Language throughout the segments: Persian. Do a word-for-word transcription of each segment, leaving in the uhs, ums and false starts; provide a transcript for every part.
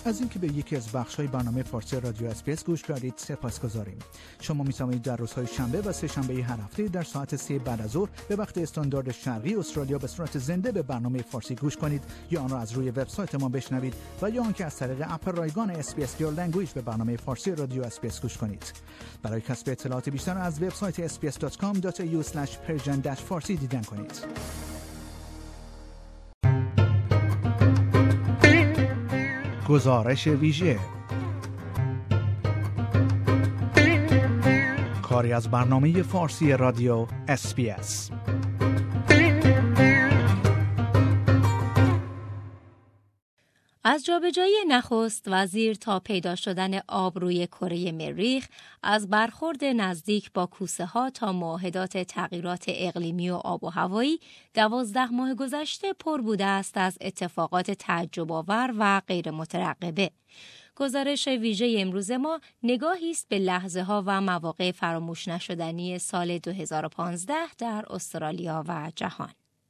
از اینکه به یکی از بخش‌های برنامه فارسی رادیو اس‌بی‌اس گوش کردید سپاسگزاریم. شما می‌توانید در روزهای شنبه و سه شنبه هر هفته در ساعت سه بعد از ظهر به وقت استاندارد شرقی استرالیا به صورت زنده به برنامه فارسی گوش کنید یا آن را از روی وبسایت ما بشنوید و یا آنکه از طریق اپ رایگان اس‌بی‌اس Your Language به برنامه فارسی رادیو اس‌بی‌اس گوش کنید. برای کسب اطلاعات بیشتر از وبسایت اس بی اس دات کام دات ای یو اسلش پرژن فارسی دیدن کنید. گزارش ویژه کاری از برنامه فارسی رادیو اس‌بی‌اس. از جابجایی نخست وزیر تا پیدا شدن آب روی کره مریخ، از برخورد نزدیک با کوسه ها تا معاهدات تغییرات اقلیمی و آب و هوایی، دوازده ماه گذشته پر بوده است از اتفاقات تعجب‌آور و غیر مترقبه. گزارش ویژه امروز ما نگاهی است به لحظه ها و مواقع فراموش نشدنی سال دو هزار و پانزده در استرالیا و جهان.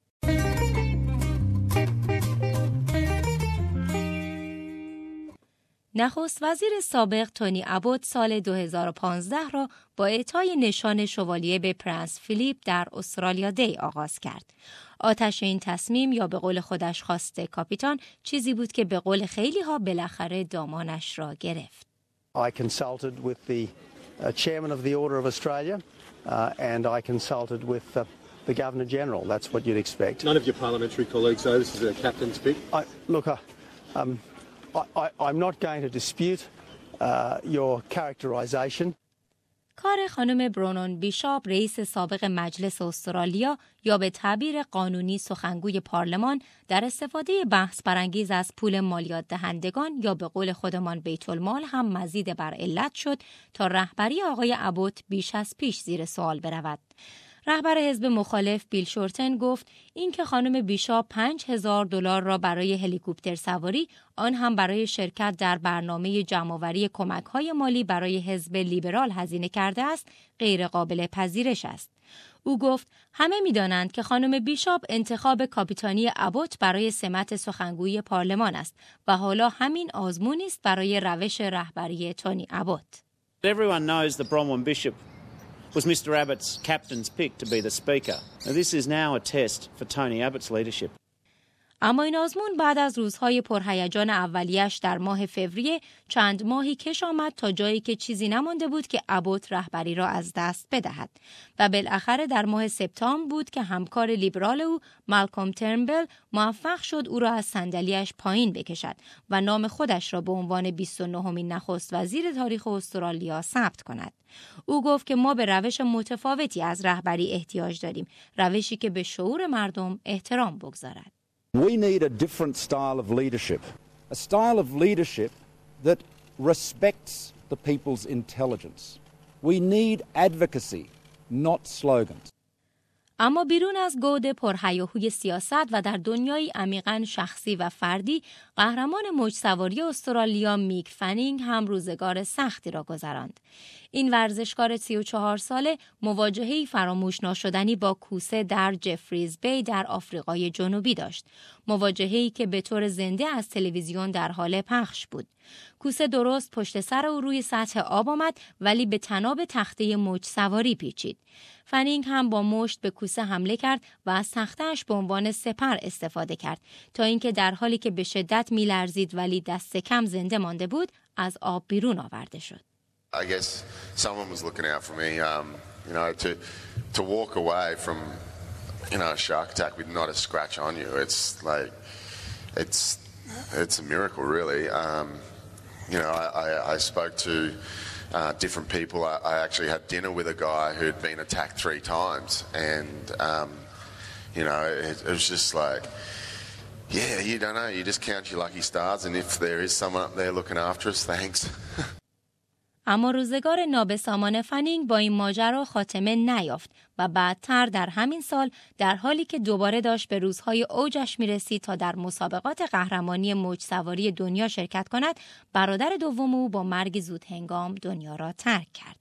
نخست وزیر سابق تونی ابوت سال دو هزار و پانزده را با اعطای نشان شوالیه به پرنس فیلیپ در استرالیا دی آغاز کرد. آتش این تصمیم یا به قول خودش خواسته کاپیتان چیزی بود که به قول خیلی ها بالاخره دامانش را گرفت. I consulted with the uh, chairman of the Order of Australia uh, and I consulted with uh, the Governor General. That's what you'd expect. None of your parliamentary colleagues, though, this is a captain's pick. I, look, uh, um, I, I, I'm not going to dispute uh, your characterization. کار خانم برونون بیشاپ رئیس سابق مجلس استرالیا یا به تعبیر قانونی سخنگوی پارلمان در استفاده بحث برانگیز از پول مالیات دهندگان یا به قول خودمان بیت المال هم مزید بر علت شد تا رهبری آقای ابوت بیش از پیش زیر سوال برود. رهبر حزب مخالف بیل شورتن گفت اینکه خانم بیشاپ پنج هزار دلار را برای هلیکوپتر سواری، آن هم برای شرکت در برنامه جمع‌آوری کمک‌های مالی برای حزب لیبرال هزینه کرده است، غیر قابل پذیرش است. او گفت همه می‌دانند که خانم بیشاپ انتخاب کاپیتانی ابوت برای سمت سخنگوی پارلمان است و حالا همین آزمونی است برای روش رهبری تونی ابوت. Everyone knows that Bronwyn Bishop was Mister Abbott's captain's pick to be the speaker. Now, this is now a test for Tony Abbott's leadership. اما این آزمون بعد از روزهای پرهیجان اولیش در ماه فوریه چند ماهی کش آمد تا جایی که چیزی نمانده بود که ابوت رهبری را از دست بدهد و بالاخره در ماه سپتامبر بود که همکار لیبرال او مالکوم ترنبل موفق شد او را از صندلی‌اش پایین بکشد و نام خودش را به عنوان بیست و نهمین نخست وزیر تاریخ استرالیا ثبت کند. او گفت که ما به روش متفاوتی از رهبری احتیاج داریم، روشی که به شعور مردم احترام بگذارد. We need a different style of leadership, a style of leadership that respects the people's intelligence. We need advocacy, not slogans. اما بیرون از گود پرهیاهوی سیاست و در دنیای عمیقاً شخصی و فردی، قهرمان موج سواری استرالیا میک فنینگ هم روزگار سختی را گذراند. این ورزشکار سی و چهار ساله مواجهه‌ای فراموش ناشدنی با کوسه در جفریز بی در آفریقای جنوبی داشت. مواجهه‌ای که به طور زنده از تلویزیون در حال پخش بود. کوسه درست پشت سر او روی سطح آب آمد ولی به تناب تخته موج سواری پیچید. فنینگ هم با مشت به کوسه حمله کرد و از تخته‌اش به عنوان سپر استفاده کرد تا اینکه در حالی که به شدت می‌لرزید ولی دست کم زنده مانده بود از آب بیرون آورده شد. I guess someone was looking out for me, um, you know, to to walk away from, you know, a shark attack with not a scratch on you. It's like, it's it's a miracle, really. Um, you know, I, I, I spoke to uh, different people. I, I actually had dinner with a guy who'd been attacked three times, and um, you know, it, it was just like, yeah, you don't know. You just count your lucky stars, and if there is someone up there looking after us, thanks. اما روزگار نابسامان فنینگ با این ماجرا خاتمه نیافت و بعدتر در همین سال در حالی که دوباره داشت به روزهای اوجش میرسید تا در مسابقات قهرمانی موج سواری دنیا شرکت کند، برادر دوم او با مرگ زود هنگام دنیا را ترک کرد.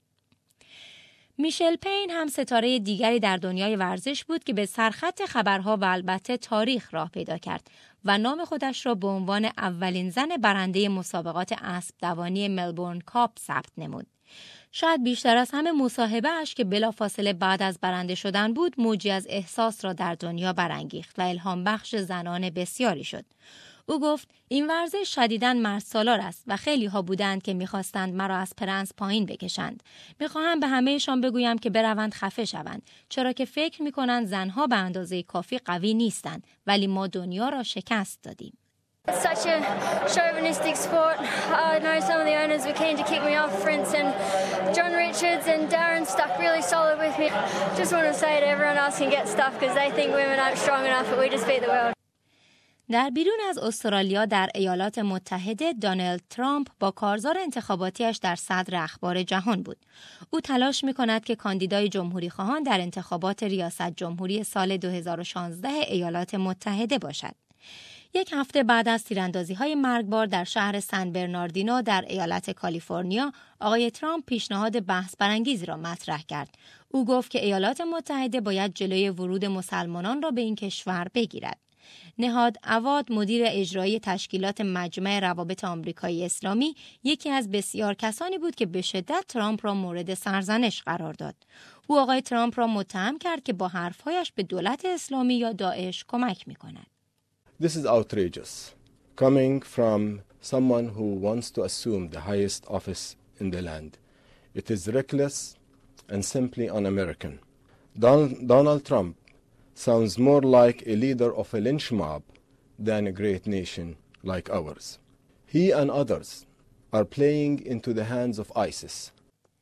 میشل پین هم ستاره دیگری در دنیای ورزش بود که به سرخط خبرها و البته تاریخ راه پیدا کرد و نام خودش را به عنوان اولین زن برنده مسابقات اسب دوانی ملبورن کاپ ثبت نمود. شاید بیشتر از همه مصاحبه اش که بلافاصله بعد از برنده شدن بود موجی از احساس را در دنیا برانگیخت و الهام بخش زنان بسیاری شد. او گفت این ورزش شدیداً مردسالار است و خیلی ها بودند که می‌خواستند مرا از پرنس پایین بکشند. می‌خواهم به همه‌شان بگویم که بروند خفه شوند، چرا که فکر می‌کنند زنها به اندازه کافی قوی نیستند، ولی ما دنیا را شکست دادیم. It's such a chauvinistic sport. I know some of the owners were keen to kick me off. For instance, John Richards and Darren stuck really solid with me. Just want to say to everyone else can get stuff because they think women aren't strong enough, but we just beat the world. در بیرون از استرالیا در ایالات متحده دونالد ترامپ با کارزار انتخاباتیش در صدر اخبار جهان بود. او تلاش می‌کند که کاندیدای جمهوری خواهان در انتخابات ریاست جمهوری سال دو هزار و شانزده ایالات متحده باشد. یک هفته بعد از تیراندازی‌های مرگبار در شهر سن برناردینو در ایالت کالیفرنیا، آقای ترامپ پیشنهاد بحث برانگیزی را مطرح کرد. او گفت که ایالات متحده باید جلوی ورود مسلمانان را به این کشور بگیرد. نهاد عواد مدیر اجرایی تشکیلات مجمع روابط آمریکایی اسلامی یکی از بسیار کسانی بود که به شدت ترامپ را مورد سرزنش قرار داد. او آقای ترامپ را متهم کرد که با حرفهایش به دولت اسلامی یا داعش کمک می‌کند. This is outrageous, coming from someone who wants to assume the highest office in the land. It is reckless and simply un-American. Don- Donald Trump sounds more like a leader of a lynch mob than a great nation like ours. He and others are playing into the hands of ISIS.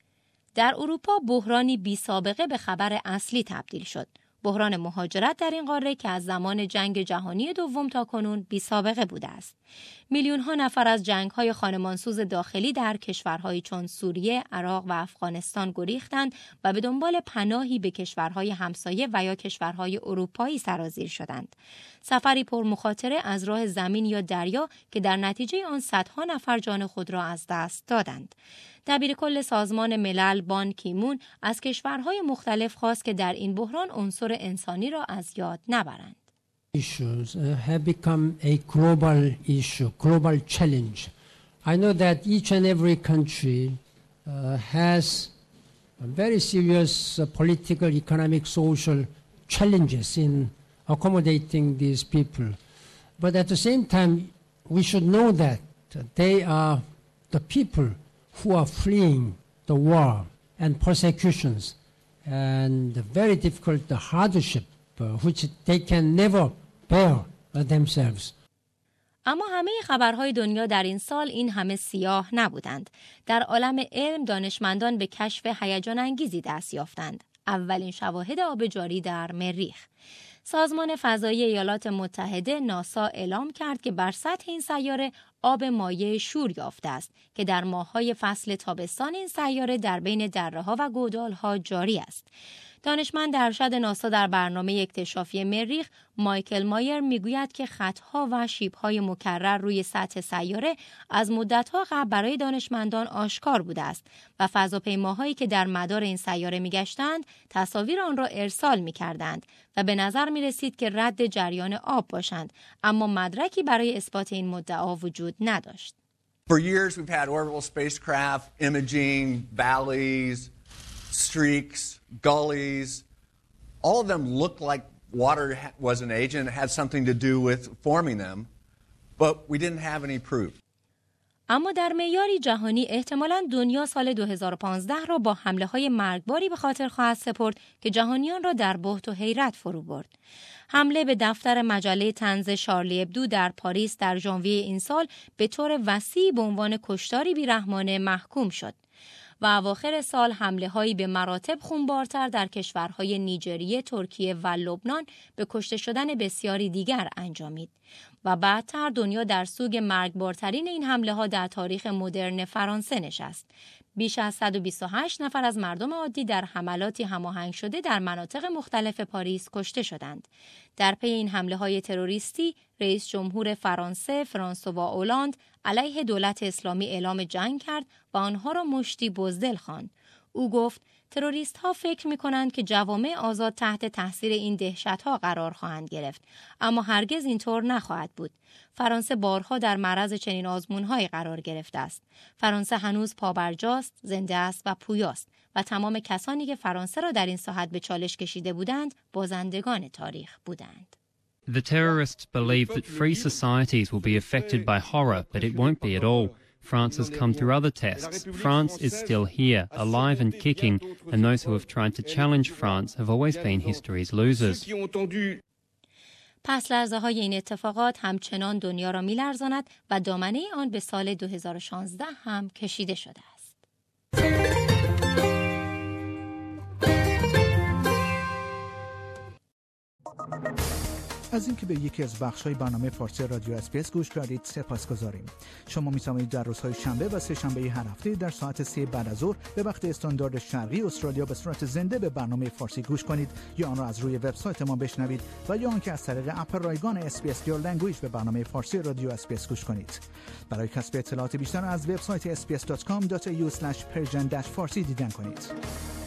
در اروپا بحرانی بی سابقه به خبر اصلی تبدیل شد. بحران مهاجرت در این قاره که از زمان جنگ جهانی دوم تا کنون بی سابقه بوده است. میلیون ها نفر از جنگ های خانمانسوز داخلی در کشورهای چون سوریه، عراق و افغانستان گریختند و به دنبال پناهی به کشورهای همسایه و یا کشورهای اروپایی سرازیر شدند. سفری پر مخاطره از راه زمین یا دریا که در نتیجه آن صدها نفر جان خود را از دست دادند. دبیر کل سازمان ملل بان کیمون از کشورهای مختلف خواست که در این بحران عنصر انسانی را از یاد نبرند. Issues uh, have become a global issue, global challenge. I know that each and every country uh, has very serious uh, political, economic, social challenges in accommodating these people. But at the same time, we should know that they are the people who are fleeing the war and persecutions and very difficult the hardship uh, which they can never bear uh, themselves. اما همه خبرهای دنیا در این سال این همه سیاه نبودند. در عالم علم دانشمندان به کشف هیجان انگیزی دست یافتند. اولین شواهد آب جاری در مریخ. سازمان فضایی ایالات متحده ناسا اعلام کرد که بر سطح این سیاره آب مایع شور یافته است که در ماه‌های فصل تابستان این سیاره در بین دره‌ها و گودال‌ها جاری است. دانشمند ارشد ناسا در برنامه اکتشافی مریخ مایکل مایر میگوید که خطها و شیب‌های مکرر روی سطح سیاره از مدت‌ها قبل برای دانشمندان آشکار بوده است و فضاپیماهایی که در مدار این سیاره میگشتند تصاویر آن را ارسال میکردند و به نظر میرسید که رد جریان آب باشند، اما مدرکی برای اثبات این مدعا وجود نداشت. For years we've had orbital spacecraft imaging valleys, streaks, gullies. All of them looked like water was an agent, it had something to do with forming them, but we didn't have any proof. اما در معیاری جهانی احتمالاً دنیا سال دو هزار و پانزده را با حمله‌های مرگباری به خاطر خواهد سپرد که جهانیان را در بهت و حیرت فرو برد. حمله به دفتر مجله طنز شارلی ابدو در پاریس در ژانویه این سال به طور وسیع به عنوان کشتاری بی‌رحمانه محکوم شد. و اواخر سال حمله‌هایی به مراتب خونبارتر در کشورهای نیجریه، ترکیه و لبنان به کشته شدن بسیاری دیگر انجامید. و بعدتر دنیا در سوگ مرگبارترین این حمله‌ها در تاریخ مدرن فرانسه نشست. بیش از صد و بیست و هشت نفر از مردم عادی در حملاتی هماهنگ شده در مناطق مختلف پاریس کشته شدند. در پی این حمله‌های تروریستی، رئیس جمهور فرانسه فرانسوا اولاند علیه دولت اسلامی اعلام جنگ کرد و آنها را مشتی بزدل خواند. او گفت تروریست ها فکر می کنند که جوامع آزاد تحت تاثیر این دهشت ها قرار خواهند گرفت، اما هرگز اینطور نخواهد بود. فرانسه بارها در معرض چنین آزمون‌هایی قرار گرفته است. فرانسه هنوز پابرجاست، زنده است و پویاست و تمام کسانی که فرانسه را در این ساحت به چالش کشیده بودند، بازندگان تاریخ بودند. The terrorists believe that free societies will be affected by horror, but it won't be at all. France has come through other tests. France is still here, alive and kicking, and those who have tried to challenge France have always been history's losers. پس لرزه های این اتفاقات همچنان دنیا را می‌لرزاند و دامنه آن به سال دو هزار و شانزده هم کشیده شده است. از اینکه به یکی از بخش‌های برنامه فارسی رادیو اسپیس گوش کردید سپاسگزاریم. شما می‌توانید در روزهای شنبه و سه شنبه هر هفته در ساعت سه بعد از ظهر به وقت استاندارد شرقی استرالیا به صورت زنده به برنامه فارسی گوش کنید یا آن را از روی وبسایت ما بشنوید و یا آنکه از طریق اپ رایگان اسپیس Your Language به برنامه فارسی رادیو اسپیس گوش کنید. برای کسب اطلاعات بیشتر از وبسایت اس پی اس دات کام دات ای یو اسلش پرژن فارسی دیدن کنید.